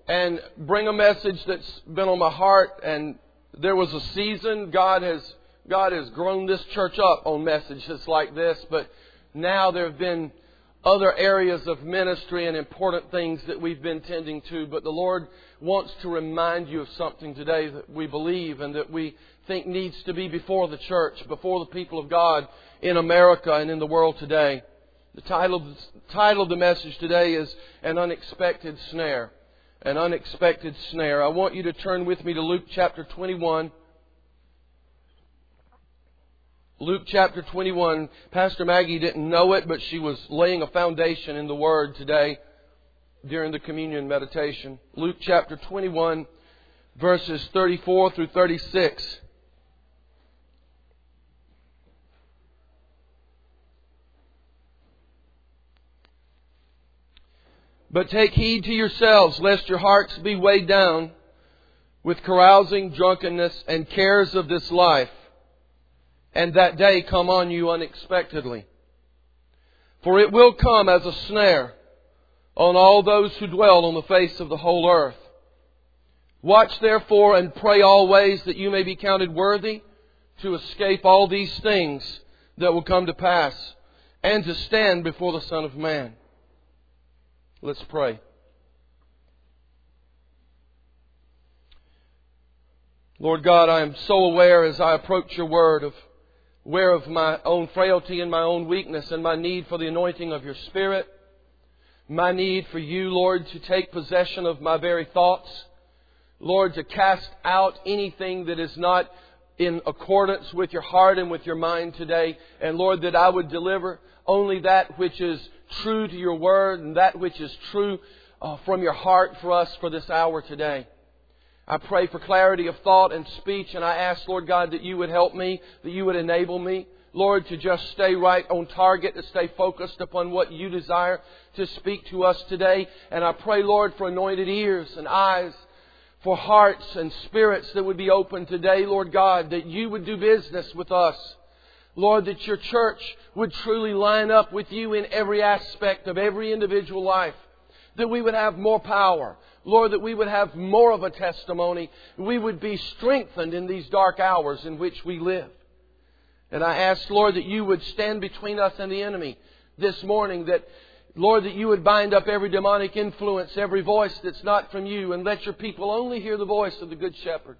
and bring a message that's been on my heart. And there was a season, God has grown this church up on messages like this, but now there have been other areas of ministry and important things that we've been tending to. But the Lord wants to remind you of something today that we believe and that we think needs to be before the church, before the people of God in America and in the world today. The title of the message today is An Unexpected Snare. An Unexpected Snare. I want you to turn with me to Luke chapter 21. Luke chapter 21. Pastor Maggie didn't know it, but she was laying a foundation in the Word today during the communion meditation. Luke chapter 21, verses 34 through 36. But take heed to yourselves, lest your hearts be weighed down with carousing, drunkenness, and cares of this life, and that day come on you unexpectedly. For it will come as a snare on all those who dwell on the face of the whole earth. Watch therefore and pray always that you may be counted worthy to escape all these things that will come to pass, and to stand before the Son of Man. Let's pray. Lord God, I am so aware as I approach your Word aware of my own frailty and my own weakness and my need for the anointing of your Spirit. My need for you, Lord, to take possession of my very thoughts. Lord, to cast out anything that is not in accordance with your heart and with your mind today. And Lord, that I would deliver only that which is true to your Word and that which is true from your heart for us for this hour today. I pray for clarity of thought and speech, and I ask, Lord God, that you would help me, that you would enable me, Lord, to just stay right on target, to stay focused upon what you desire to speak to us today. And I pray, Lord, for anointed ears and eyes, for hearts and spirits that would be open today, Lord God, that you would do business with us. Lord, that your church would truly line up with you in every aspect of every individual life. That we would have more power. Lord, that we would have more of a testimony. We would be strengthened in these dark hours in which we live. And I ask, Lord, that you would stand between us and the enemy this morning. That, Lord, that you would bind up every demonic influence, every voice that's not from you, and let your people only hear the voice of the Good Shepherd.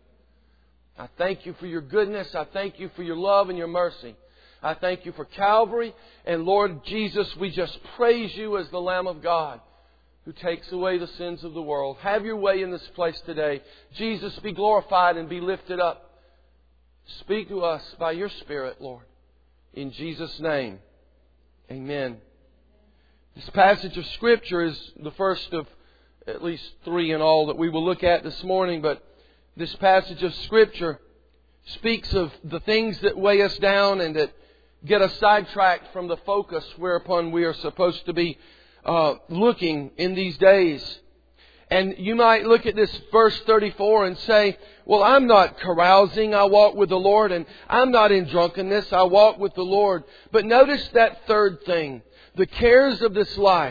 I thank you for your goodness. I thank you for your love and your mercy. I thank you for Calvary. And Lord Jesus, we just praise you as the Lamb of God who takes away the sins of the world. Have your way in this place today. Jesus, be glorified and be lifted up. Speak to us by your Spirit, Lord. In Jesus' name, amen. This passage of Scripture is the first of at least three in all that we will look at this morning. But this passage of Scripture speaks of the things that weigh us down and that get us sidetracked from the focus whereupon we are supposed to be looking in these days. And you might look at this verse 34 and say, well, I'm not carousing, I walk with the Lord, and I'm not in drunkenness, I walk with the Lord. But notice that third thing, the cares of this life.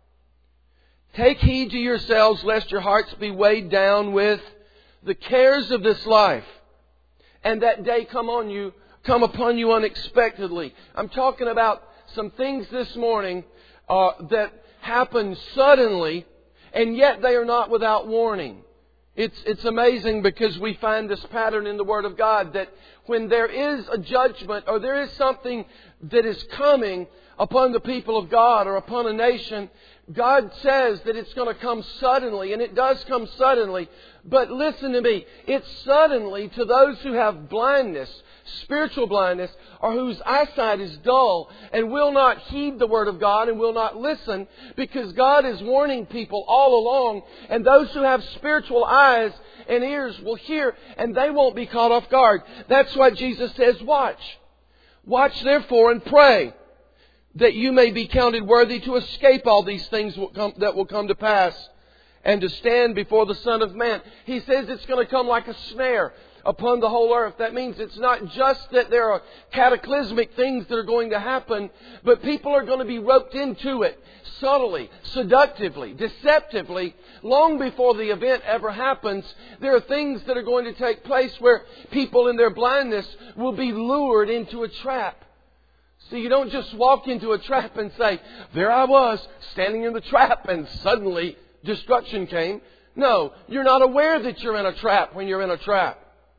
Take heed to yourselves, lest your hearts be weighed down with the cares of this life, and that day come upon you unexpectedly. I'm talking about some things this morning that happen suddenly, and yet they are not without warning. It's amazing because we find this pattern in the Word of God that when there is a judgment or there is something that is coming upon the people of God or upon a nation, God says that it's going to come suddenly, and it does come suddenly. But listen to me, it's suddenly to those who have blindness, spiritual blindness, or whose eyesight is dull and will not heed the Word of God and will not listen, because God is warning people all along, and those who have spiritual eyes and ears will hear, and they won't be caught off guard. That's why Jesus says, watch. Watch therefore and pray, that you may be counted worthy to escape all these things that will come to pass, and to stand before the Son of Man. He says it's going to come like a snare upon the whole earth. That means it's not just that there are cataclysmic things that are going to happen, but people are going to be roped into it subtly, seductively, deceptively. Long before the event ever happens, there are things that are going to take place where people in their blindness will be lured into a trap. See, you don't just walk into a trap and say, there I was, standing in the trap, and suddenly destruction came. No, you're not aware that you're in a trap when you're in a trap.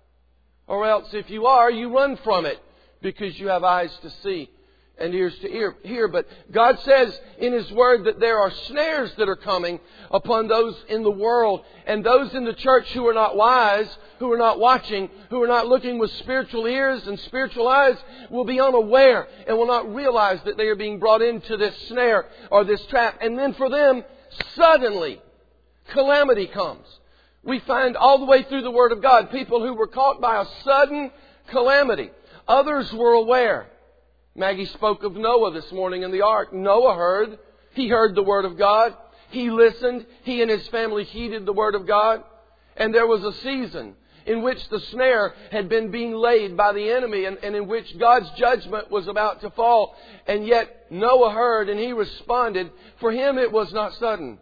Or else, if you are, you run from it because you have eyes to see and ears to hear. But God says in His Word that there are snares that are coming upon those in the world, and those in the church who are not wise, who are not watching, who are not looking with spiritual ears and spiritual eyes, will be unaware and will not realize that they are being brought into this snare or this trap. And then for them, suddenly, calamity comes. We find all the way through the Word of God people who were caught by a sudden calamity. Others were aware. Maggie spoke of Noah this morning in the ark. Noah heard. He heard the Word of God. He listened. He and his family heeded the Word of God. And there was a season in which the snare had been being laid by the enemy, and in which God's judgment was about to fall. And yet Noah heard and he responded. For him it was not sudden.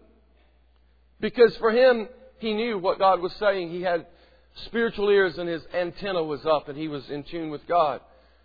Because for him, he knew what God was saying. He had spiritual ears and his antenna was up and he was in tune with God.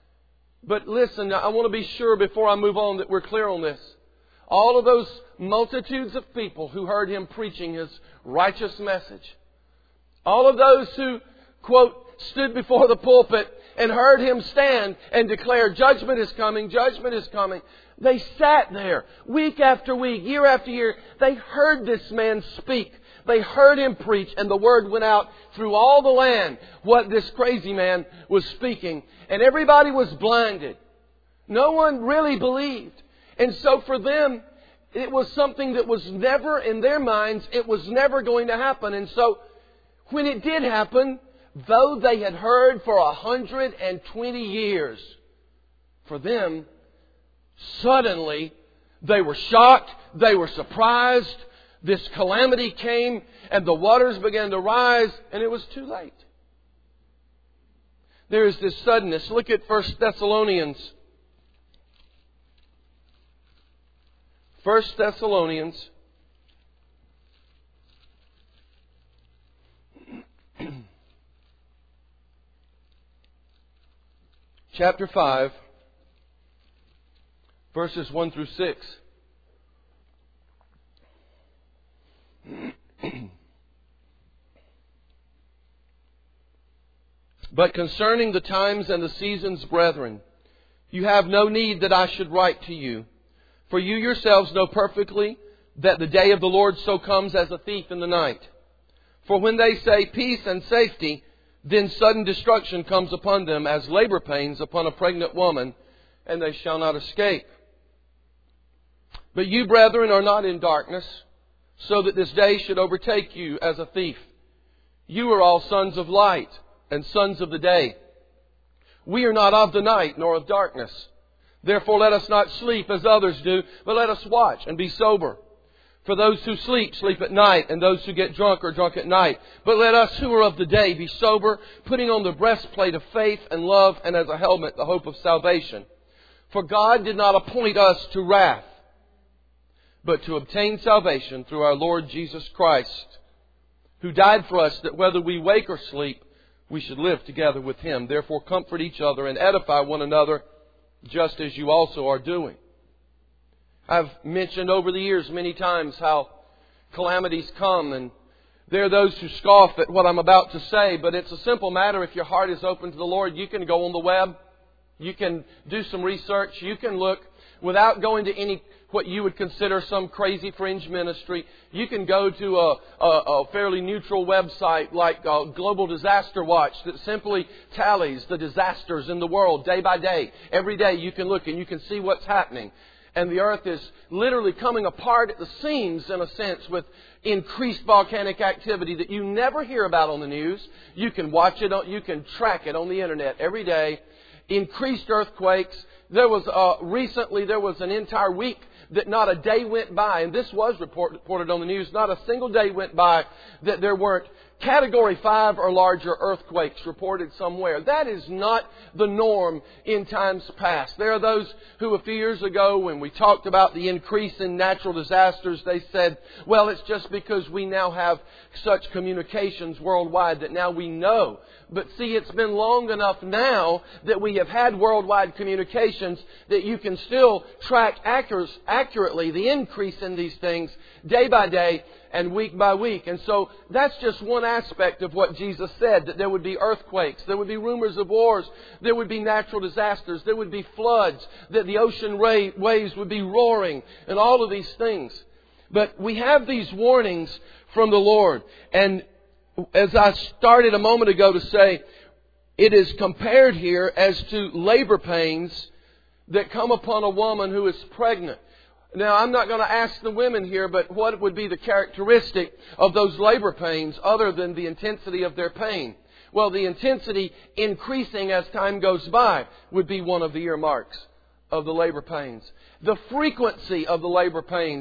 But listen, I want to be sure before I move on that we're clear on this. All of those multitudes of people who heard him preaching his righteous message, all of those who, quote, stood before the pulpit and heard him stand and declare, judgment is coming, judgment is coming. They sat there week after week, year after year. They heard this man speak. They heard him preach, and the word went out through all the land what this crazy man was speaking. And everybody was blinded. No one really believed. And so for them, it was something that was never, in their minds, it was never going to happen. And so when it did happen, though they had heard for 120 years, for them, suddenly they were shocked, they were surprised. This calamity came and the waters began to rise, and it was too late. There is this suddenness. Look at 1 Thessalonians. 1 Thessalonians. Chapter 5, verses 1 through 6. But concerning the times and the seasons, brethren, you have no need that I should write to you. For you yourselves know perfectly that the day of the Lord so comes as a thief in the night. For when they say peace and safety, then sudden destruction comes upon them as labor pains upon a pregnant woman, and they shall not escape. But you, brethren, are not in darkness, so that this day should overtake you as a thief. You are all sons of light and sons of the day. We are not of the night nor of darkness. Therefore let us not sleep as others do, but let us watch and be sober. For those who sleep, sleep at night, and those who get drunk are drunk at night. But let us who are of the day be sober, putting on the breastplate of faith and love, and as a helmet the hope of salvation. For God did not appoint us to wrath, but to obtain salvation through our Lord Jesus Christ, who died for us, that whether we wake or sleep, we should live together with Him. Therefore comfort each other and edify one another, just as you also are doing. I've mentioned over the years many times how calamities come, and there are those who scoff at what I'm about to say, but it's a simple matter. If your heart is open to the Lord, you can go on the web, you can do some research, you can look without going to any what you would consider some crazy fringe ministry. You can go to a fairly neutral website like Global Disaster Watch that simply tallies the disasters in the world day by day. Every day you can look and you can see what's happening. And the earth is literally coming apart at the seams, in a sense, with increased volcanic activity that you never hear about on the news. You can watch it, you can track it on the internet every day. Increased earthquakes. There was recently there was an entire week that not a day went by, and this was reported on the news, not a single day went by that there weren't Category 5 or larger earthquakes reported somewhere. That is not the norm in times past. There are those who a few years ago, when we talked about the increase in natural disasters, they said, well, it's just because we now have such communications worldwide that now we know. But see, it's been long enough now that we have had worldwide communications that you can still track accurately the increase in these things day by day and week by week. And so that's just one aspect of what Jesus said, that there would be earthquakes, there would be rumors of wars, there would be natural disasters, there would be floods, that the ocean waves would be roaring, and all of these things. But we have these warnings from the Lord. And as I started a moment ago to say, it is compared here as to labor pains that come upon a woman who is pregnant. Now, I'm not going to ask the women here, but what would be the characteristic of those labor pains other than the intensity of their pain? Well, the intensity increasing as time goes by would be one of the earmarks of the labor pains. The frequency of the labor pains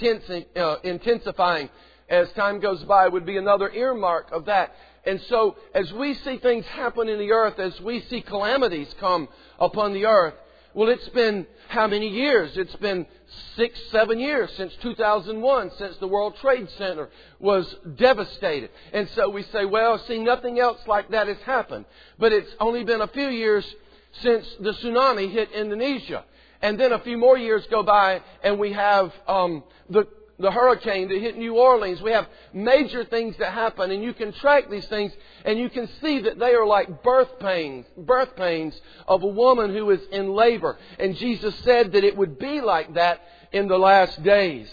intensifying as time goes by would be another earmark of that. And so, as we see things happen in the earth, as we see calamities come upon the earth, well, it's been how many years? It's been 6-7 years since 2001, since the World Trade Center was devastated. And so we say, well, see, nothing else like that has happened. But it's only been a few years since the tsunami hit Indonesia. And then a few more years go by and we have the hurricane that hit New Orleans. We have major things that happen, and you can track these things, and you can see that they are like birth pains of a woman who is in labor. And Jesus said that it would be like that in the last days.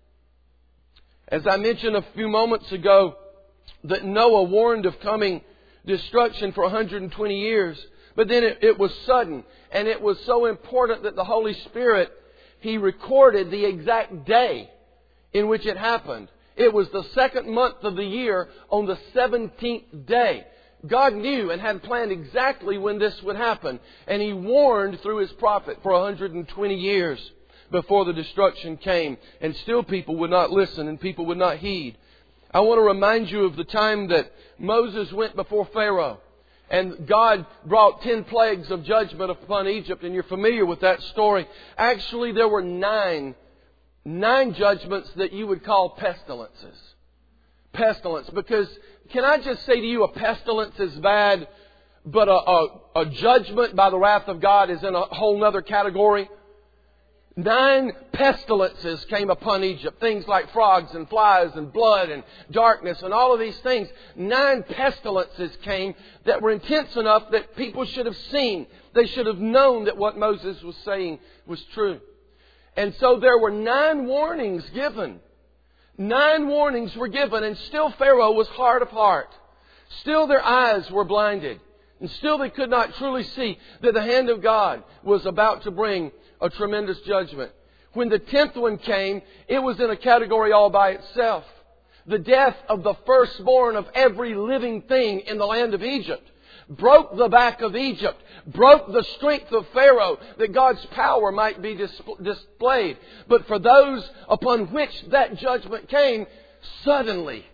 As I mentioned a few moments ago, that Noah warned of coming destruction for 120 years, but then it was sudden, and it was so important that the Holy Spirit, He recorded the exact day in which it happened. It was the second month of the year on the 17th day. God knew and had planned exactly when this would happen. And He warned through His prophet for 120 years before the destruction came. And still people would not listen and people would not heed. I want to remind you of the time that Moses went before Pharaoh. And God brought 10 plagues of judgment upon Egypt. And you're familiar with that story. Actually, there were 9 judgments that you would call pestilences. Pestilence. Because, can I just say to you, a pestilence is bad, but a judgment by the wrath of God is in a whole other category. 9 pestilences came upon Egypt. Things like frogs and flies and blood and darkness and all of these things. 9 pestilences came that were intense enough that people should have seen. They should have known that what Moses was saying was true. And so there were 9 warnings given. 9 warnings were given, and still Pharaoh was hard of heart. Still their eyes were blinded. And still they could not truly see that the hand of God was about to bring a tremendous judgment. When the 10th one came, it was in a category all by itself. The death of the firstborn of every living thing in the land of Egypt broke the back of Egypt, broke the strength of Pharaoh, that God's power might be displayed. But for those upon which that judgment came, suddenly,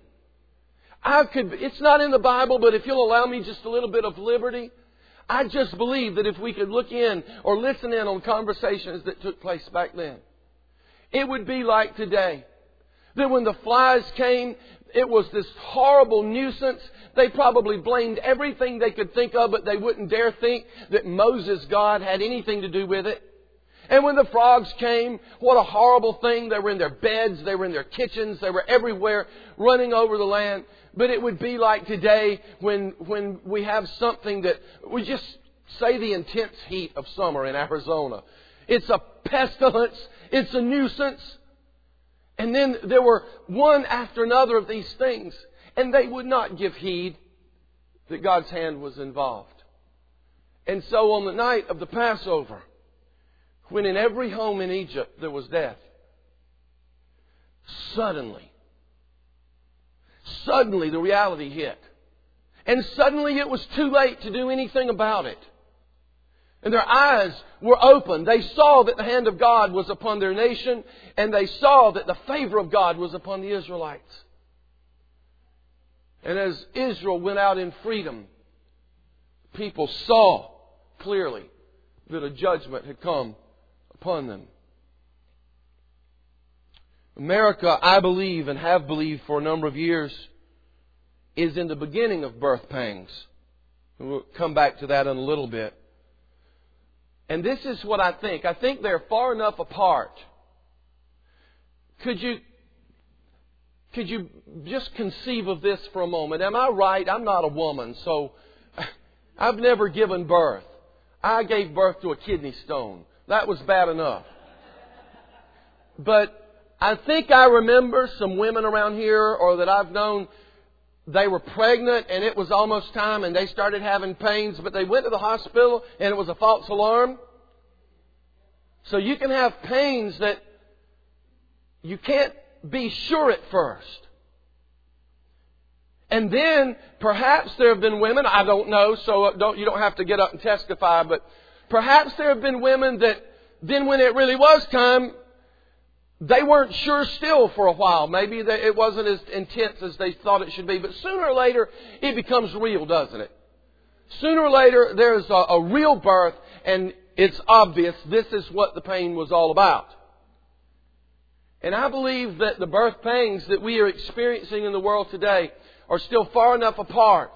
it's not in the Bible, but if you'll allow me just a little bit of liberty, I just believe that if we could look in or listen in on conversations that took place back then, it would be like today. That when the flies came, it was this horrible nuisance. They probably blamed everything they could think of, but they wouldn't dare think that Moses' God had anything to do with it. And when the frogs came, what a horrible thing. They were in their beds, they were in their kitchens, they were everywhere, running over the land. But it would be like today when we have something that, we just say the intense heat of summer in Arizona. It's a pestilence, it's a nuisance. And then there were one after another of these things. And they would not give heed that God's hand was involved. And so on the night of the Passover, when in every home in Egypt there was death, suddenly the reality hit. And suddenly it was too late to do anything about it. And their eyes were open. They saw that the hand of God was upon their nation, and they saw that the favor of God was upon the Israelites. And as Israel went out in freedom, people saw clearly that a judgment had come upon them. America, I believe and have believed for a number of years, is in the beginning of birth pangs. We'll come back to that in a little bit. And this is what I think. I think they're far enough apart. Could you just conceive of this for a moment? Am I right? I'm not a woman, so I've never given birth. I gave birth to a kidney stone. That was bad enough. But I think I remember some women around here or that I've known, they were pregnant and it was almost time and they started having pains, but they went to the hospital and it was a false alarm. So you can have pains that you can't be sure at first. And then perhaps there have been women, I don't know, so you don't have to get up and testify, but perhaps there have been women that then when it really was time, they weren't sure still for a while. Maybe it wasn't as intense as they thought it should be. But sooner or later, it becomes real, doesn't it? Sooner or later, there's a real birth, and it's obvious this is what the pain was all about. And I believe that the birth pangs that we are experiencing in the world today are still far enough apart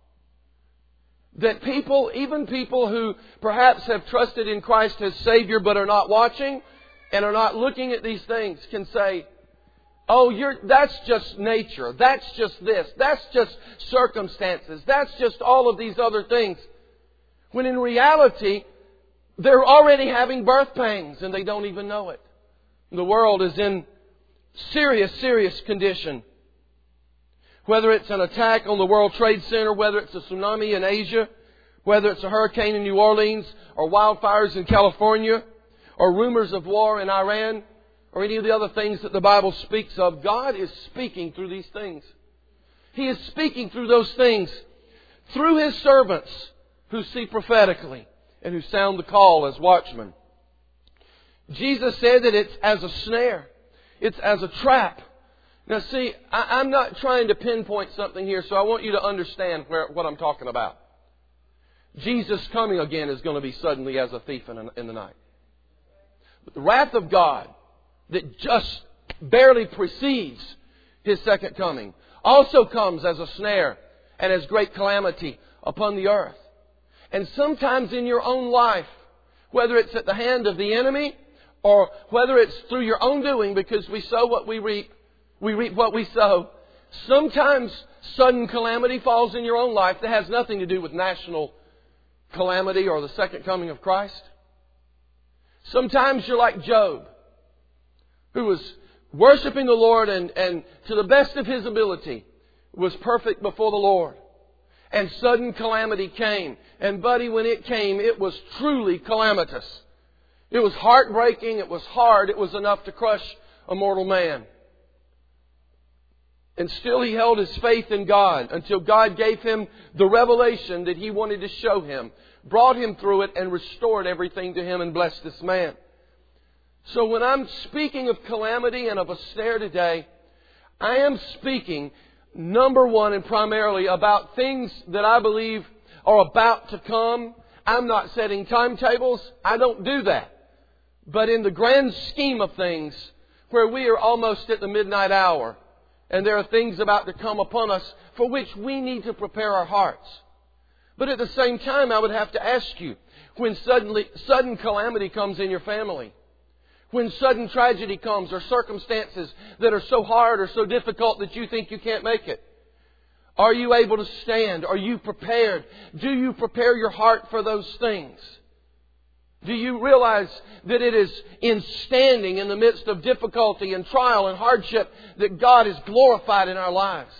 that people, even people who perhaps have trusted in Christ as Savior but are not watching and are not looking at these things, can say, oh, that's just nature. That's just this. That's just circumstances. That's just all of these other things. When in reality, they're already having birth pangs and they don't even know it. The world is in serious, serious condition. Whether it's an attack on the World Trade Center, whether it's a tsunami in Asia, whether it's a hurricane in New Orleans, or wildfires in California, or rumors of war in Iran, or any of the other things that the Bible speaks of, God is speaking through these things. He is speaking through those things through His servants who see prophetically and who sound the call as watchmen. Jesus said that it's as a snare. It's as a trap. Now see, I'm not trying to pinpoint something here, so I want you to understand what I'm talking about. Jesus coming again is going to be suddenly as a thief in the night. But the wrath of God that just barely precedes His second coming also comes as a snare and as great calamity upon the earth. And sometimes in your own life, whether it's at the hand of the enemy or whether it's through your own doing, because we sow what we reap what we sow, sometimes sudden calamity falls in your own life that has nothing to do with national calamity or the second coming of Christ. Sometimes you're like Job, who was worshiping the Lord and to the best of his ability was perfect before the Lord. And sudden calamity came. And buddy, when it came, it was truly calamitous. It was heartbreaking. It was hard. It was enough to crush a mortal man. And still he held his faith in God until God gave him the revelation that He wanted to show him, brought him through it, and restored everything to him and blessed this man. So when I'm speaking of calamity and of a snare today, I am speaking, number one and primarily, about things that I believe are about to come. I'm not setting timetables. I don't do that. But in the grand scheme of things, where we are almost at the midnight hour, and there are things about to come upon us for which we need to prepare our hearts. But at the same time, I would have to ask you, when sudden calamity comes in your family, when sudden tragedy comes or circumstances that are so hard or so difficult that you think you can't make it, are you able to stand? Are you prepared? Do you prepare your heart for those things? Do you realize that it is in standing in the midst of difficulty and trial and hardship that God is glorified in our lives?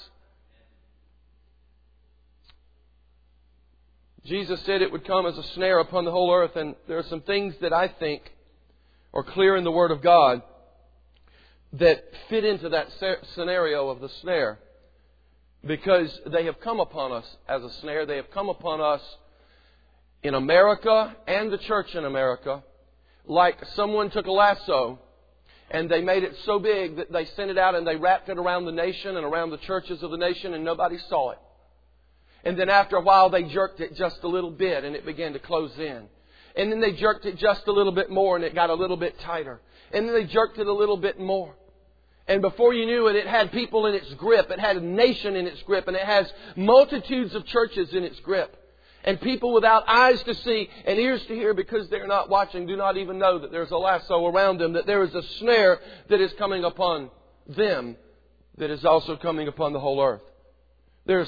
Jesus said it would come as a snare upon the whole earth, and there are some things that I think are clear in the Word of God that fit into that scenario of the snare, because they have come upon us as a snare. They have come upon us in America and the church in America, like someone took a lasso and they made it so big that they sent it out and they wrapped it around the nation and around the churches of the nation, and nobody saw it. And then after a while they jerked it just a little bit and it began to close in. And then they jerked it just a little bit more and it got a little bit tighter. And then they jerked it a little bit more. And before you knew it, it had people in its grip. It had a nation in its grip. And it has multitudes of churches in its grip. And people without eyes to see and ears to hear, because they're not watching, do not even know that there's a lasso around them, that there is a snare that is coming upon them, that is also coming upon the whole earth. There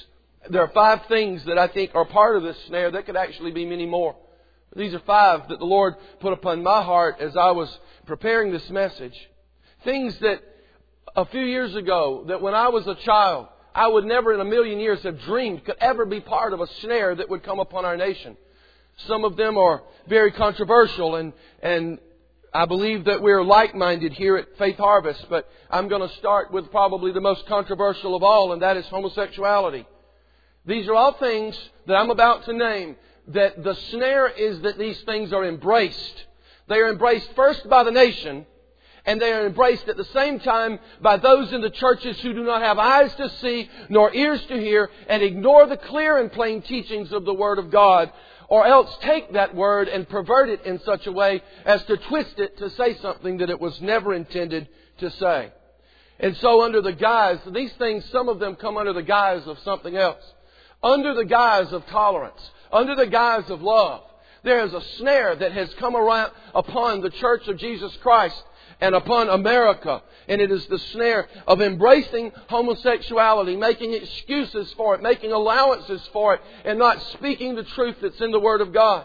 are 5 things that I think are part of this snare. There could actually be many more. These are 5 that the Lord put upon my heart as I was preparing this message. Things that a few years ago, that when I was a child, I would never in a million years have dreamed could ever be part of a snare that would come upon our nation. Some of them are very controversial, and I believe that we're like-minded here at Faith Harvest, but I'm going to start with probably the most controversial of all, and that is homosexuality. These are all things that I'm about to name, that the snare is that these things are embraced. They are embraced first by the nation, and they are embraced at the same time by those in the churches who do not have eyes to see nor ears to hear, and ignore the clear and plain teachings of the Word of God, or else take that Word and pervert it in such a way as to twist it to say something that it was never intended to say. And so under the guise, these things, some of them come under the guise of something else. Under the guise of tolerance, under the guise of love, there is a snare that has come around upon the Church of Jesus Christ and upon America. And it is the snare of embracing homosexuality, making excuses for it, making allowances for it, and not speaking the truth that's in the Word of God.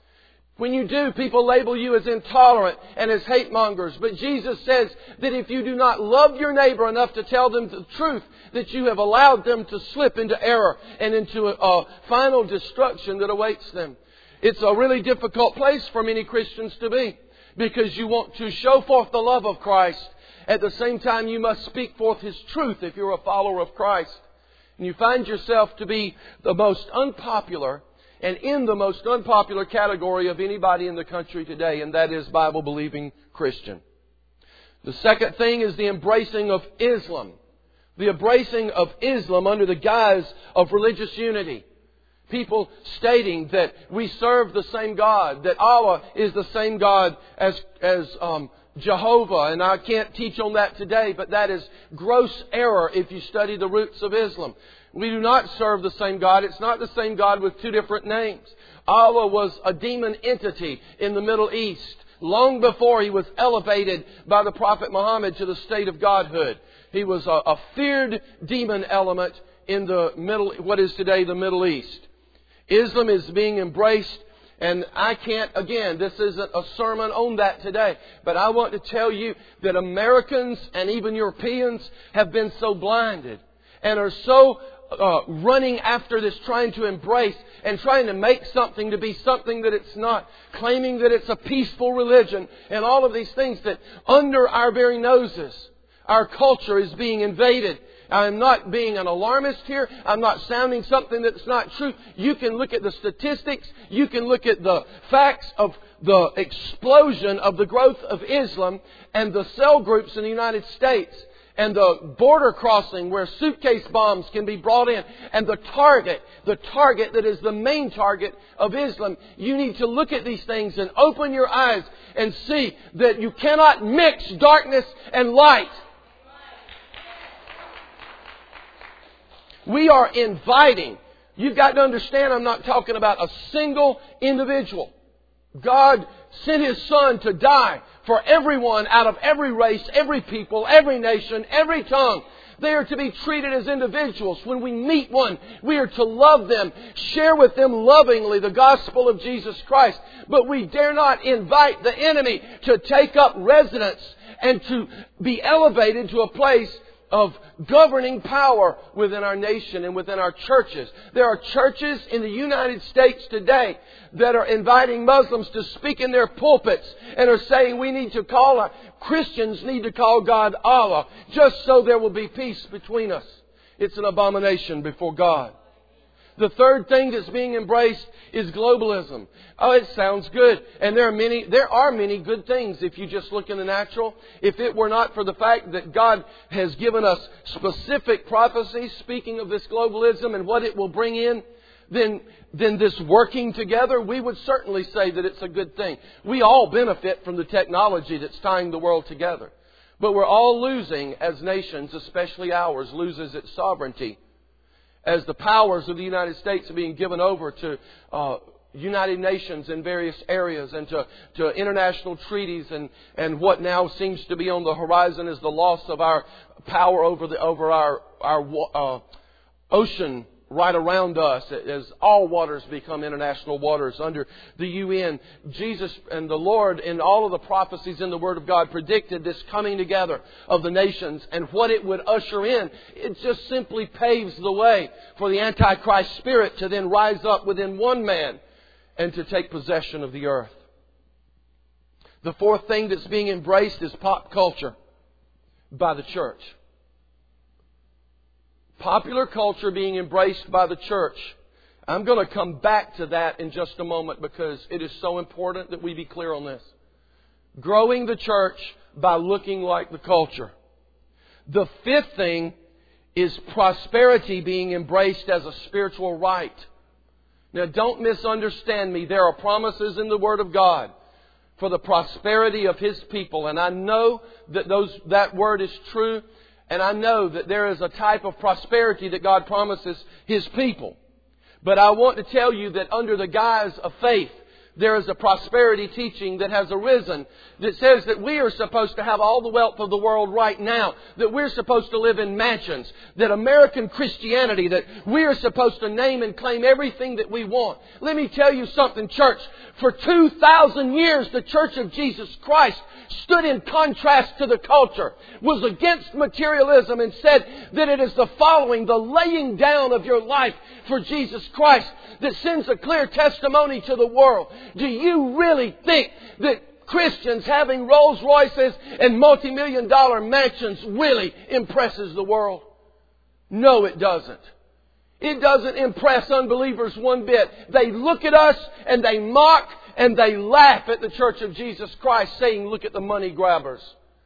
When you do, people label you as intolerant and as hate mongers. But Jesus says that if you do not love your neighbor enough to tell them the truth, that you have allowed them to slip into error and into a final destruction that awaits them. It's a really difficult place for many Christians to be, because you want to show forth the love of Christ. At the same time, you must speak forth His truth if you're a follower of Christ. And you find yourself to be the most unpopular, and in the most unpopular category of anybody in the country today, and that is Bible-believing Christian. The second thing is the embracing of Islam. The embracing of Islam under the guise of religious unity. People stating that we serve the same God, that Allah is the same God as Jehovah. And I can't teach on that today, but that is gross error if you study the roots of Islam. We do not serve the same God. It's not the same God with 2 different names. Allah was a demon entity in the Middle East long before He was elevated by the Prophet Muhammad to the state of godhood. He was a feared demon element in what is today the Middle East. Islam is being embraced, and I can't, again, this isn't a sermon on that today, but I want to tell you that Americans and even Europeans have been so blinded and are so running after this, trying to embrace and trying to make something to be something that it's not, claiming that it's a peaceful religion and all of these things, that under our very noses, our culture is being invaded. I'm not being an alarmist here. I'm not sounding something that's not true. You can look at the statistics. You can look at the facts of the explosion of the growth of Islam and the cell groups in the United States and the border crossing where suitcase bombs can be brought in, and the target that is the main target of Islam. You need to look at these things and open your eyes and see that you cannot mix darkness and light. We are inviting. You've got to understand, I'm not talking about a single individual. God sent His Son to die for everyone out of every race, every people, every nation, every tongue. They are to be treated as individuals. When we meet one, we are to love them, share with them lovingly the gospel of Jesus Christ. But we dare not invite the enemy to take up residence and to be elevated to a place of governing power within our nation and within our churches. There are churches in the United States today that are inviting Muslims to speak in their pulpits and are saying Christians need to call God Allah, just so there will be peace between us. It's an abomination before God. The third thing that's being embraced is globalism. Oh, it sounds good. And there are many good things if you just look in the natural. If it were not for the fact that God has given us specific prophecies speaking of this globalism and what it will bring in, then this working together, we would certainly say that it's a good thing. We all benefit from the technology that's tying the world together. But we're all losing as nations, especially ours, loses its sovereignty. As the powers of the United States are being given over to United Nations in various areas and to international treaties and what now seems to be on the horizon is the loss of our power over our ocean right around us, as all waters become international waters under the UN. Jesus and the Lord, in all of the prophecies in the Word of God, predicted this coming together of the nations and what it would usher in. It just simply paves the way for the Antichrist spirit to then rise up within one man and to take possession of the earth. The fourth thing that's being embraced is pop culture by the church. Popular culture being embraced by the church. I'm going to come back to that in just a moment because it is so important that we be clear on this. Growing the church by looking like the culture. The fifth thing is prosperity being embraced as a spiritual right. Now, don't misunderstand me. There are promises in the Word of God for the prosperity of His people. And I know that that word is true. And I know that there is a type of prosperity that God promises His people. But I want to tell you that under the guise of faith, there is a prosperity teaching that has arisen that says that we are supposed to have all the wealth of the world right now, that we're supposed to live in mansions, that American Christianity, that we are supposed to name and claim everything that we want. Let me tell you something, church. For 2,000 years, the Church of Jesus Christ stood in contrast to the culture, was against materialism and said that it is the following, the laying down of your life for Jesus Christ, that sends a clear testimony to the world. Do you really think that Christians having Rolls Royces and multi-million-dollar mansions really impresses the world? No, it doesn't. It doesn't impress unbelievers one bit. They look at us and they mock and they laugh at the Church of Jesus Christ, saying, look at the money grabbers.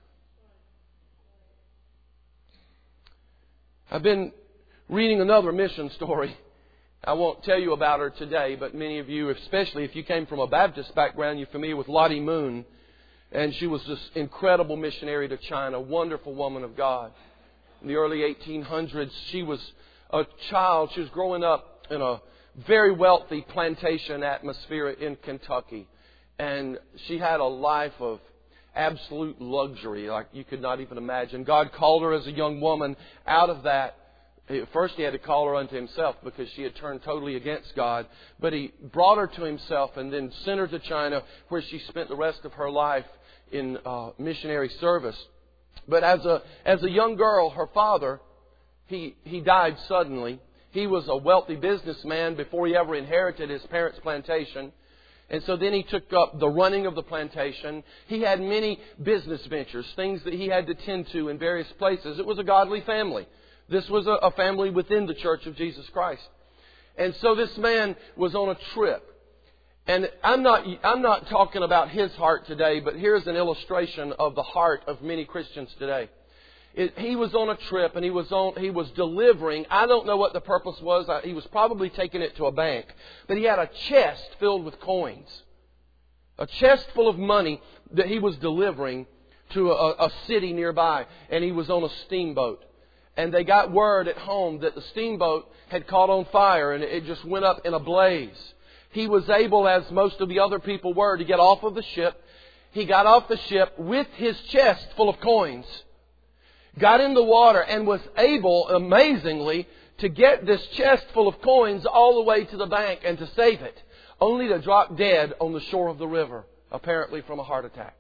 I've been reading another mission story. I won't tell you about her today, but many of you, especially if you came from a Baptist background, you're familiar with Lottie Moon. And she was this incredible missionary to China, wonderful woman of God. In the early 1800s, she was a child. She was growing up in a very wealthy plantation atmosphere in Kentucky. And she had a life of absolute luxury like you could not even imagine. God called her as a young woman out of that. First, He had to call her unto Himself because she had turned totally against God. But He brought her to Himself and then sent her to China, where she spent the rest of her life in missionary service. But as a young girl, her father, he died suddenly. He was a wealthy businessman before he ever inherited his parents' plantation. And so then he took up the running of the plantation. He had many business ventures, things that he had to tend to in various places. It was a godly family. This was a family within the Church of Jesus Christ. And so this man was on a trip. And I'm not talking about his heart today, but here's an illustration of the heart of many Christians today. He was on a trip and he was delivering. I don't know what the purpose was. He was probably taking it to a bank. But he had a chest filled with coins. A chest full of money that he was delivering to a city nearby. And he was on a steamboat. And they got word at home that the steamboat had caught on fire and it just went up in a blaze. He was able, as most of the other people were, to get off of the ship. He got off the ship with his chest full of coins. Got in the water and was able, amazingly, to get this chest full of coins all the way to the bank and to save it. Only to drop dead on the shore of the river, apparently from a heart attack.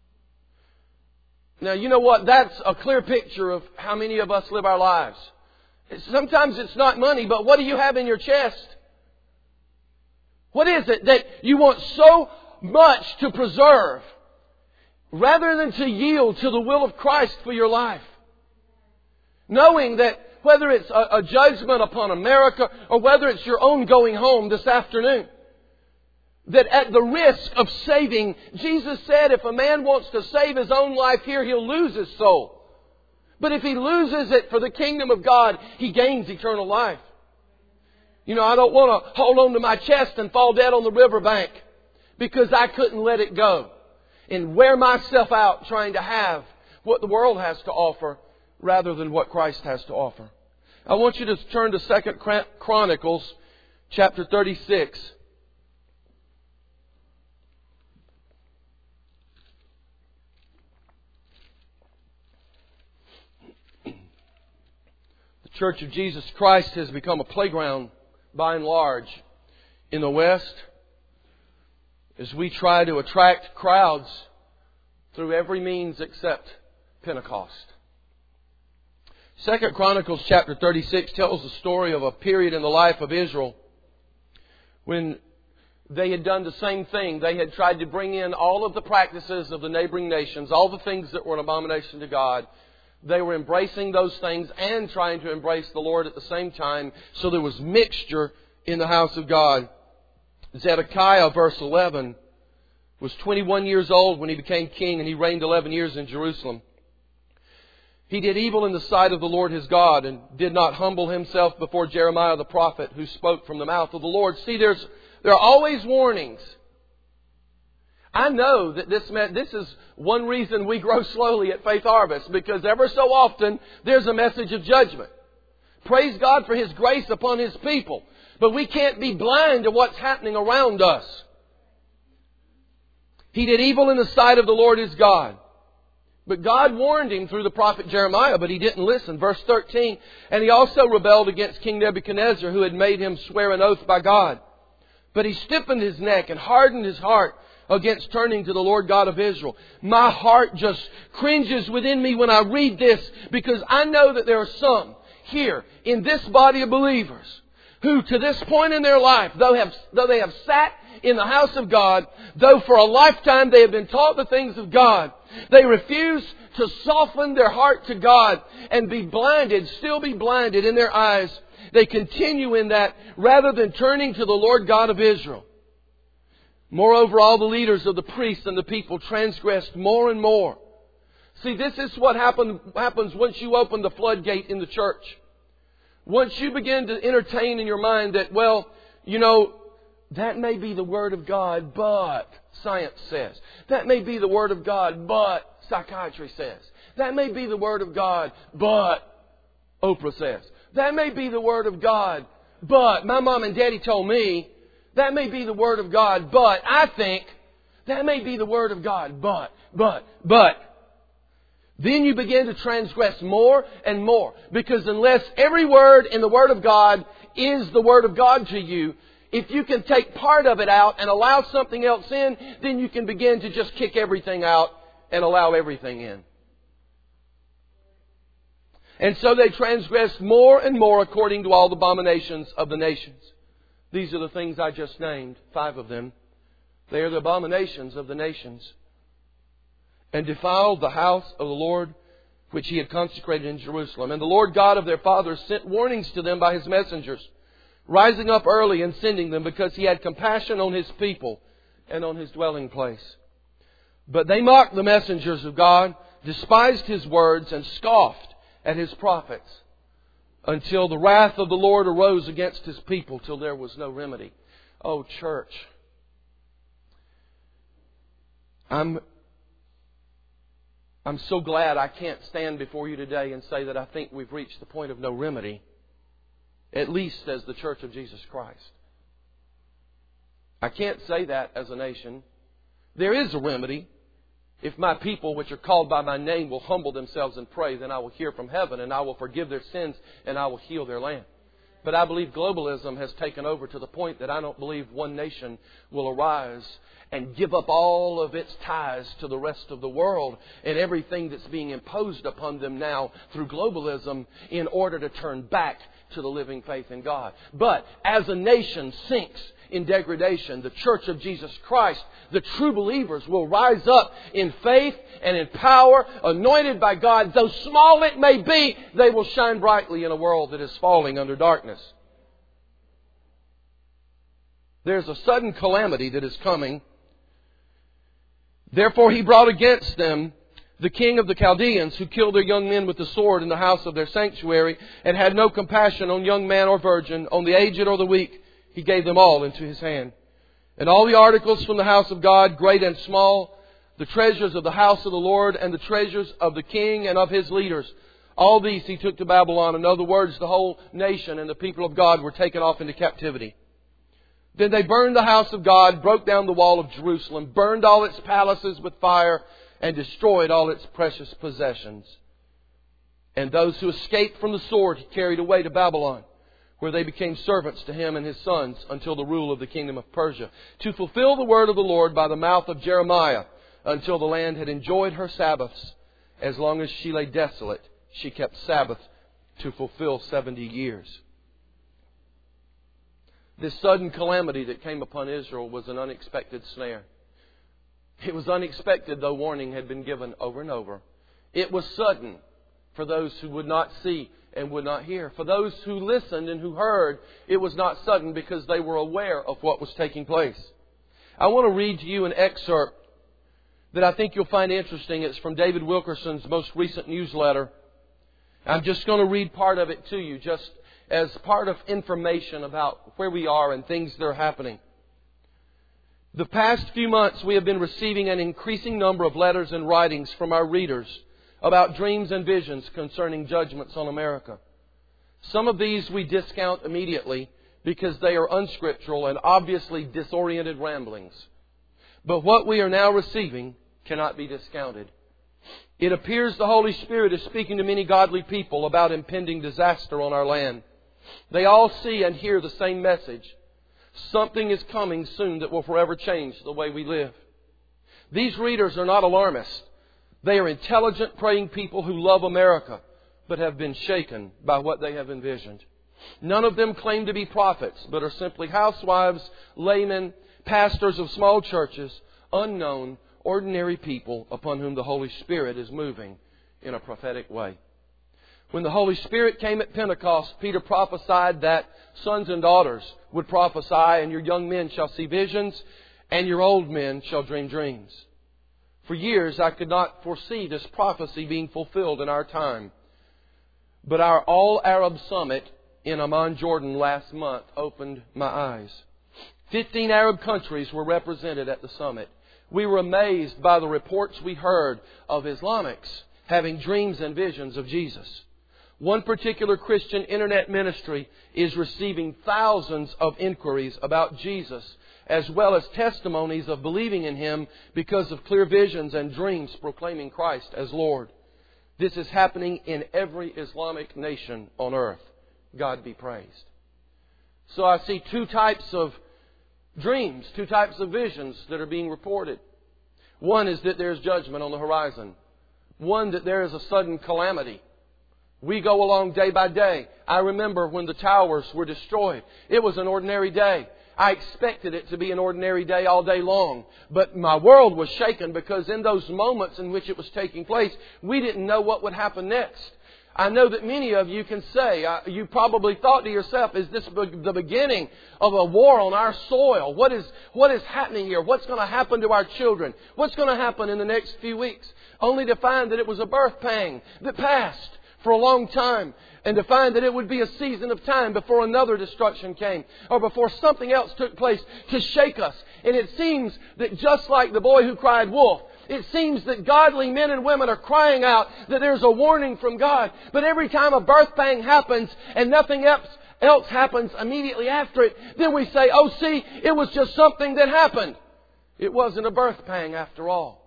Now, you know what? That's a clear picture of how many of us live our lives. Sometimes it's not money, but what do you have in your chest? What is it that you want so much to preserve rather than to yield to the will of Christ for your life? Knowing that whether it's a judgment upon America or whether it's your own going home this afternoon, that at the risk of saving, Jesus said if a man wants to save his own life here, he'll lose his soul. But if he loses it for the kingdom of God, he gains eternal life. You know, I don't want to hold on to my chest and fall dead on the riverbank because I couldn't let it go and wear myself out trying to have what the world has to offer rather than what Christ has to offer. I want you to turn to 2 Chronicles chapter 36. The Church of Jesus Christ has become a playground by and large in the West as we try to attract crowds through every means except Pentecost. 2 Chronicles chapter 36 tells the story of a period in the life of Israel when they had done the same thing. They had tried to bring in all of the practices of the neighboring nations, all the things that were an abomination to God. They were embracing those things and trying to embrace the Lord at the same time. So there was mixture in the house of God. Zedekiah, verse 11, was 21 years old when he became king, and he reigned 11 years in Jerusalem. He did evil in the sight of the Lord his God and did not humble himself before Jeremiah the prophet who spoke from the mouth of the Lord. See, there are always warnings. I know that this is one reason we grow slowly at Faith Harvest, because ever so often there's a message of judgment. Praise God for His grace upon His people. But we can't be blind to what's happening around us. He did evil in the sight of the Lord his God. But God warned him through the prophet Jeremiah, but he didn't listen. Verse 13, and he also rebelled against King Nebuchadnezzar, who had made him swear an oath by God. But he stiffened his neck and hardened his heart against turning to the Lord God of Israel. My heart just cringes within me when I read this, because I know that there are some here in this body of believers who to this point in their life, though they have sat in the house of God, though for a lifetime they have been taught the things of God, they refuse to soften their heart to God and still be blinded in their eyes. They continue in that rather than turning to the Lord God of Israel. Moreover, all the leaders of the priests and the people transgressed more and more. See, this is what happens once you open the floodgate in the church. Once you begin to entertain in your mind that, well, you know, that may be the Word of God, but science says. That may be the Word of God, but psychiatry says. That may be the Word of God, but Oprah says. That may be the Word of God, but my mom and daddy told me. That may be the Word of God, but I think. That may be the Word of God, but. Then you begin to transgress more and more. Because unless every word in the Word of God is the Word of God to you, if you can take part of it out and allow something else in, then you can begin to just kick everything out and allow everything in. And so they transgressed more and more according to all the abominations of the nations. These are the things I just named, 5 of them. They are the abominations of the nations. And defiled the house of the Lord, which He had consecrated in Jerusalem. And the Lord God of their fathers sent warnings to them by His messengers, rising up early and sending them, because He had compassion on His people and on His dwelling place. But they mocked the messengers of God, despised His words, and scoffed at His prophets, until the wrath of the Lord arose against His people, till there was no remedy. Oh, church, I'm so glad I can't stand before you today and say that I think we've reached the point of no remedy, at least as the Church of Jesus Christ. I can't say that as a nation. There is a remedy. If my people, which are called by my name, will humble themselves and pray, then I will hear from heaven, and I will forgive their sins, and I will heal their land. But I believe globalism has taken over to the point that I don't believe one nation will arise and give up all of its ties to the rest of the world and everything that's being imposed upon them now through globalism in order to turn back to the living faith in God. But as a nation sinks in degradation, the Church of Jesus Christ, the true believers, will rise up in faith and in power, anointed by God. Though small it may be, they will shine brightly in a world that is falling under darkness. There's a sudden calamity that is coming. Therefore He brought against them the king of the Chaldeans, who killed their young men with the sword in the house of their sanctuary, and had no compassion on young man or virgin, on the aged or the weak. He gave them all into his hand. And all the articles from the house of God, great and small, the treasures of the house of the Lord, and the treasures of the king and of his leaders, all these he took to Babylon. In other words, the whole nation and the people of God were taken off into captivity. Then they burned the house of God, broke down the wall of Jerusalem, burned all its palaces with fire, and destroyed all its precious possessions. And those who escaped from the sword He carried away to Babylon, where they became servants to him and his sons until the rule of the kingdom of Persia, to fulfill the word of the Lord by the mouth of Jeremiah, until the land had enjoyed her Sabbaths. As long as she lay desolate, she kept Sabbath to fulfill 70 years. This sudden calamity that came upon Israel was an unexpected snare. It was unexpected, though warning had been given over and over. It was sudden for those who would not see and would not hear. For those who listened and who heard, it was not sudden because they were aware of what was taking place. I want to read to you an excerpt that I think you'll find interesting. It's from David Wilkerson's most recent newsletter. I'm just going to read part of it to you, just as part of information about where we are and things that are happening. The past few months we have been receiving an increasing number of letters and writings from our readers about dreams and visions concerning judgments on America. Some of these we discount immediately because they are unscriptural and obviously disoriented ramblings. But what we are now receiving cannot be discounted. It appears the Holy Spirit is speaking to many godly people about impending disaster on our land. They all see and hear the same message. Something is coming soon that will forever change the way we live. These readers are not alarmists. They are intelligent, praying people who love America, but have been shaken by what they have envisioned. None of them claim to be prophets, but are simply housewives, laymen, pastors of small churches, unknown, ordinary people upon whom the Holy Spirit is moving in a prophetic way. When the Holy Spirit came at Pentecost, Peter prophesied that sons and daughters would prophesy, and your young men shall see visions, and your old men shall dream dreams. For years I could not foresee this prophecy being fulfilled in our time. But our All-Arab Summit in Amman, Jordan last month opened my eyes. 15 Arab countries were represented at the summit. We were amazed by the reports we heard of Islamics having dreams and visions of Jesus. One particular Christian internet ministry is receiving thousands of inquiries about Jesus, as well as testimonies of believing in Him because of clear visions and dreams proclaiming Christ as Lord. This is happening in every Islamic nation on earth. God be praised. So I see two types of dreams, two types of visions that are being reported. One is that there's judgment on the horizon. One, that there is a sudden calamity. We go along day by day. I remember when the towers were destroyed. It was an ordinary day. I expected it to be an ordinary day all day long. But my world was shaken because in those moments in which it was taking place, we didn't know what would happen next. I know that many of you can say, you probably thought to yourself, is this the beginning of a war on our soil? What is happening here? What's going to happen to our children? What's going to happen in the next few weeks? Only to find that it was a birth pang that passed for a long time, and to find that it would be a season of time before another destruction came, or before something else took place to shake us. And it seems that just like the boy who cried wolf, it seems that godly men and women are crying out that there's a warning from God. But every time a birth pang happens and nothing else happens immediately after it, then we say, oh, see, it was just something that happened. It wasn't a birth pang after all.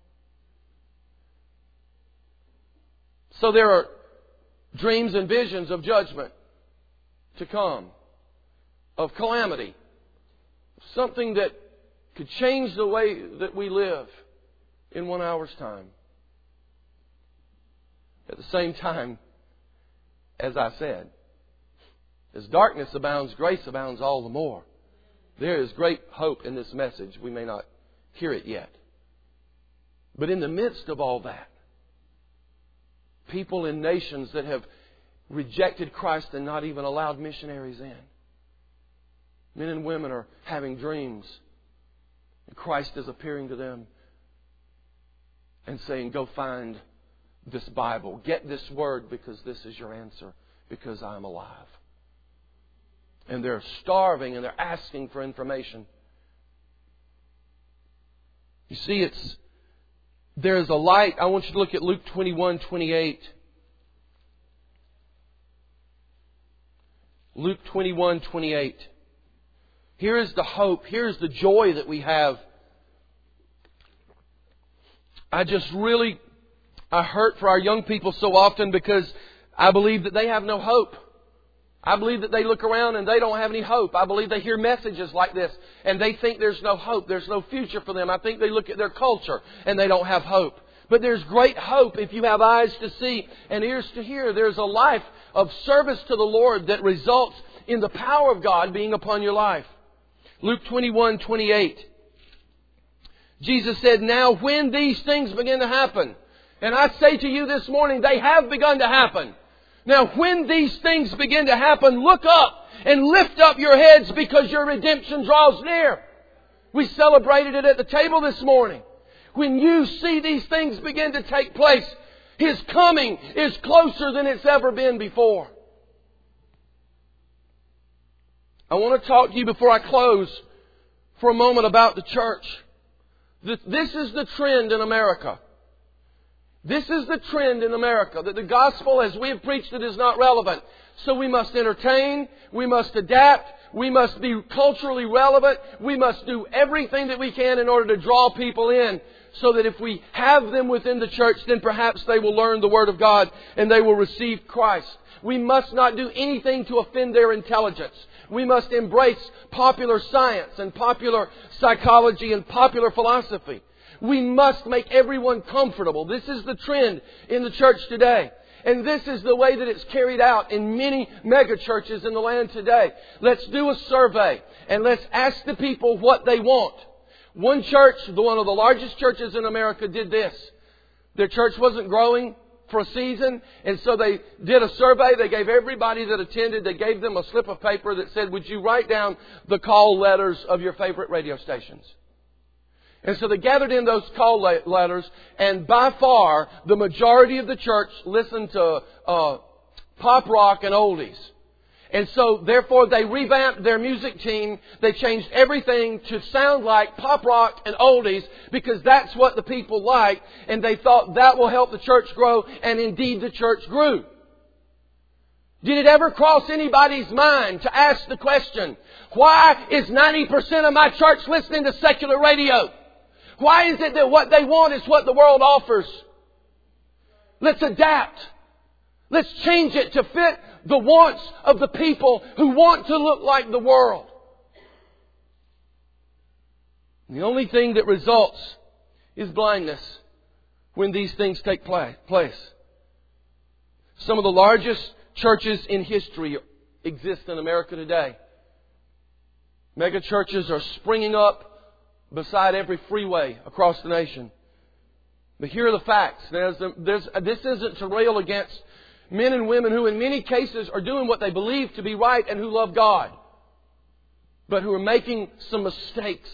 So there are dreams and visions of judgment to come, of calamity, something that could change the way that we live in 1 hour's time. At the same time, as I said, As darkness abounds, grace abounds all the more. There is great hope in this message. We may not hear it yet. But in the midst of all that, people in nations that have rejected Christ and not even allowed missionaries in. Men and women are having dreams. And Christ is appearing to them and saying, go find this Bible. Get this Word because this is your answer. Because I am alive. And they're starving and they're asking for information. You see, there's a light. I want you to look at Luke 21:28. Luke 21:28. Here is the hope. Here is the joy that we have. I hurt for our young people so often because I believe that they have no hope. I believe that they look around and they don't have any hope. I believe they hear messages like this and they think there's no hope. There's no future for them. I think they look at their culture and they don't have hope. But there's great hope if you have eyes to see and ears to hear. There's a life of service to the Lord that results in the power of God being upon your life. Luke 21:28. Jesus said, now when these things begin to happen, and I say to you this morning, they have begun to happen. Now when these things begin to happen, look up and lift up your heads because your redemption draws near. We celebrated it at the table this morning. When you see these things begin to take place, His coming is closer than it's ever been before. I want to talk to you before I close for a moment about the church. This is the trend in America. This is the trend in America, that the gospel as we have preached it is not relevant. So we must entertain, we must adapt, we must be culturally relevant, we must do everything that we can in order to draw people in, so that if we have them within the church, then perhaps they will learn the Word of God and they will receive Christ. We must not do anything to offend their intelligence. We must embrace popular science and popular psychology and popular philosophy. We must make everyone comfortable. This is the trend in the church today. And this is the way that it's carried out in many mega churches in the land today. Let's do a survey and let's ask the people what they want. One church, one of the largest churches in America, did this. Their church wasn't growing for a season, and so they did a survey. They gave everybody that attended, they gave them a slip of paper that said, would you write down the call letters of your favorite radio stations? And so they gathered in those call letters, and by far, the majority of the church listened to pop rock and oldies. And so, therefore, they revamped their music team. They changed everything to sound like pop rock and oldies because that's what the people like. And they thought that will help the church grow. And indeed, the church grew. Did it ever cross anybody's mind to ask the question, why is 90% of my church listening to secular radio? Why is it that what they want is what the world offers? Let's adapt. Let's change it to fit the wants of the people who want to look like the world. The only thing that results is blindness when these things take place. Some of the largest churches in history exist in America today. Mega churches are springing up beside every freeway across the nation. But here are the facts. This isn't to rail against men and women who in many cases are doing what they believe to be right and who love God, but who are making some mistakes.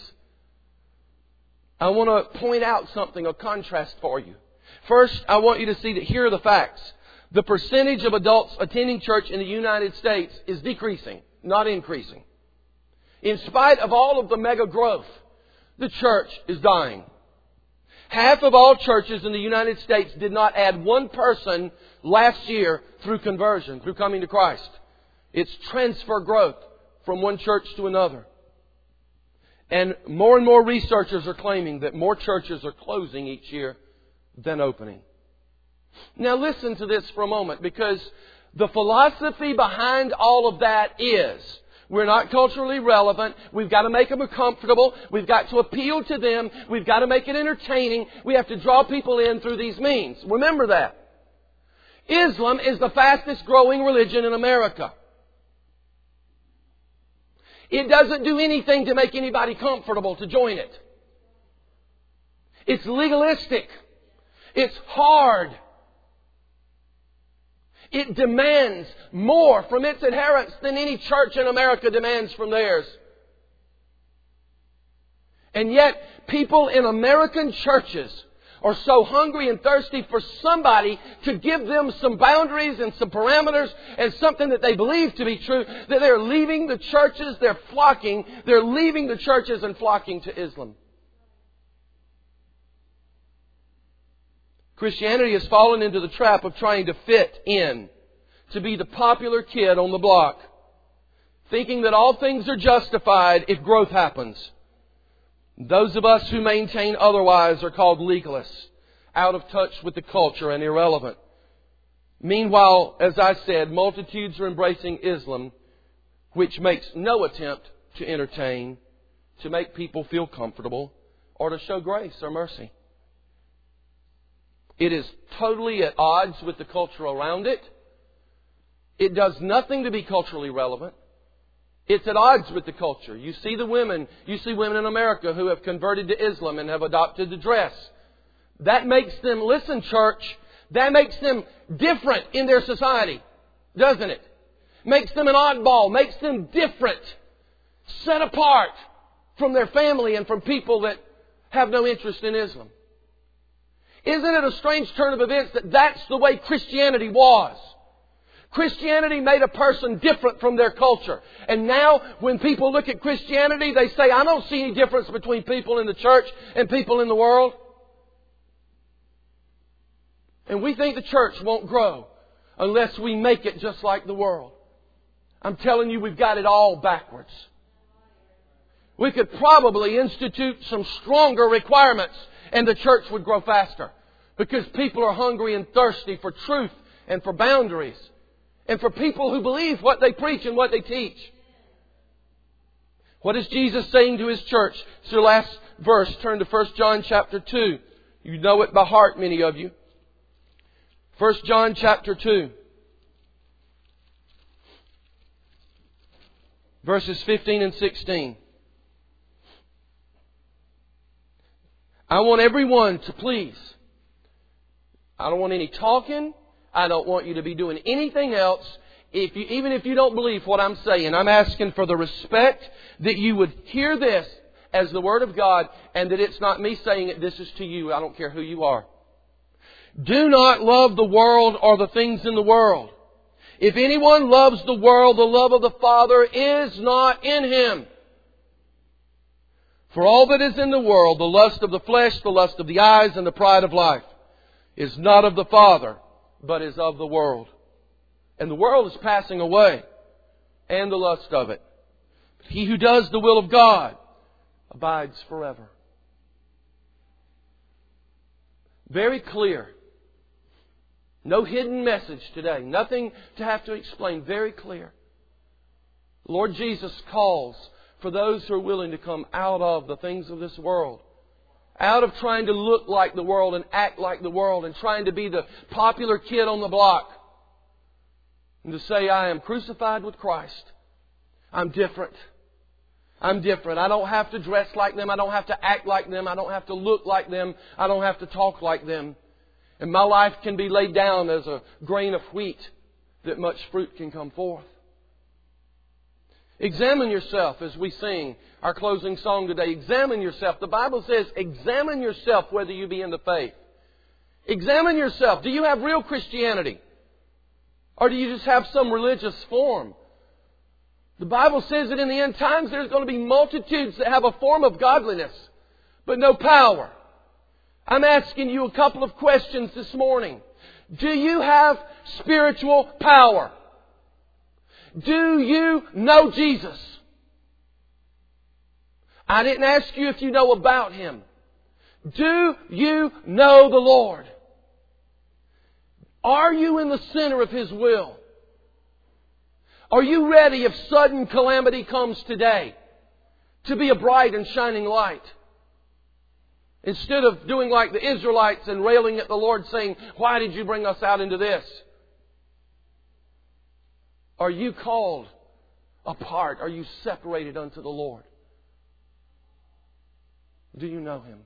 I want to point out something, a contrast for you. First, I want you to see that here are the facts. The percentage of adults attending church in the United States is decreasing, not increasing. In spite of all of the mega growth, the church is dying. Half of all churches in the United States did not add one person last year through conversion, through coming to Christ. It's transfer growth from one church to another. And more researchers are claiming that more churches are closing each year than opening. Now listen to this for a moment, because the philosophy behind all of that is we're not culturally relevant. We've got to make them comfortable. We've got to appeal to them. We've got to make it entertaining. We have to draw people in through these means. Remember that. Islam is the fastest growing religion in America. It doesn't do anything to make anybody comfortable to join it. It's legalistic. It's hard. It demands more from its adherents than any church in America demands from theirs. And yet, people in American churches are so hungry and thirsty for somebody to give them some boundaries and some parameters and something that they believe to be true, that they're leaving the churches, they're leaving the churches and flocking to Islam. Christianity has fallen into the trap of trying to fit in, to be the popular kid on the block, thinking that all things are justified if growth happens. Those of us who maintain otherwise are called legalists, out of touch with the culture and irrelevant. Meanwhile, as I said, multitudes are embracing Islam, which makes no attempt to entertain, to make people feel comfortable, or to show grace or mercy. It is totally at odds with the culture around it. It does nothing to be culturally relevant. It's at odds with the culture. You see women in America who have converted to Islam and have adopted the dress. That makes them, listen church, that makes them different in their society, doesn't it? Makes them an oddball, makes them different, set apart from their family and from people that have no interest in Islam. Isn't it a strange turn of events that that's the way Christianity was? Christianity made a person different from their culture. And now, when people look at Christianity, they say, I don't see any difference between people in the church and people in the world. And we think the church won't grow unless we make it just like the world. I'm telling you, we've got it all backwards. We could probably institute some stronger requirements and the church would grow faster. Because people are hungry and thirsty for truth and for boundaries. And for people who believe what they preach and what they teach. What is Jesus saying to His church? It's your last verse. Turn to 1 John chapter 2. You know it by heart, many of you. 1 John chapter 2. Verses 15 and 16. I want everyone to please. I don't want any talking. I don't want you to be doing anything else. Even if you don't believe what I'm saying, I'm asking for the respect that you would hear this as the Word of God and that it's not me saying it. This is to you. I don't care who you are. Do not love the world or the things in the world. If anyone loves the world, the love of the Father is not in him. For all that is in the world, the lust of the flesh, the lust of the eyes, and the pride of life, is not of the Father, but is of the world. And the world is passing away, and the lust of it. But he who does the will of God abides forever. Very clear. No hidden message today. Nothing to have to explain. Very clear. Lord Jesus calls for those who are willing to come out of the things of this world. Out of trying to look like the world and act like the world and trying to be the popular kid on the block. And to say, I am crucified with Christ. I'm different. I'm different. I don't have to dress like them. I don't have to act like them. I don't have to look like them. I don't have to talk like them. And my life can be laid down as a grain of wheat that much fruit can come forth. Examine yourself as we sing our closing song today. Examine yourself. The Bible says, examine yourself whether you be in the faith. Examine yourself. Do you have real Christianity? Or do you just have some religious form? The Bible says that in the end times there's going to be multitudes that have a form of godliness, but no power. I'm asking you a couple of questions this morning. Do you have spiritual power? Do you know Jesus? I didn't ask you if you know about Him. Do you know the Lord? Are you in the center of His will? Are you ready if sudden calamity comes today to be a bright and shining light? Instead of doing like the Israelites and railing at the Lord saying, why did you bring us out into this? Are you called? apart? Are you separated unto the Lord? Do you know Him?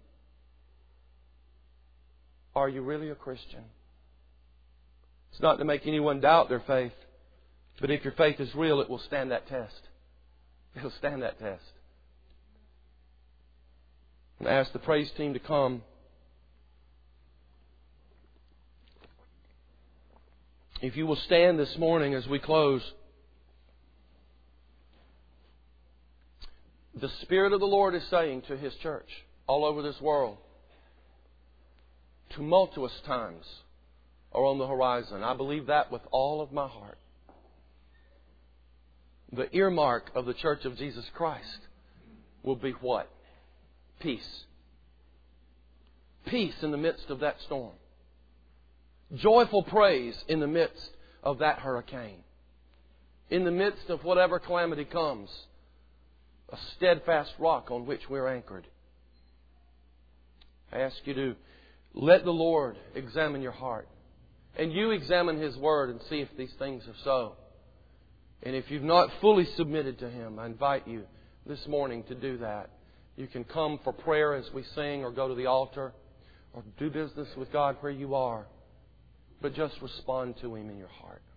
Are you really a Christian? It's not to make anyone doubt their faith, but if your faith is real, it will stand that test. It will stand that test. And ask the praise team to come. If you will stand this morning as we close. The Spirit of the Lord is saying to His church all over this world, tumultuous times are on the horizon. I believe that with all of my heart. The earmark of the Church of Jesus Christ will be what? Peace. Peace in the midst of that storm. Joyful praise in the midst of that hurricane. In the midst of whatever calamity comes, a steadfast rock on which we're anchored. I ask you to let the Lord examine your heart. And you examine His Word and see if these things are so. And if you've not fully submitted to Him, I invite you this morning to do that. You can come for prayer as we sing, or go to the altar, or do business with God where you are. But just respond to Him in your heart.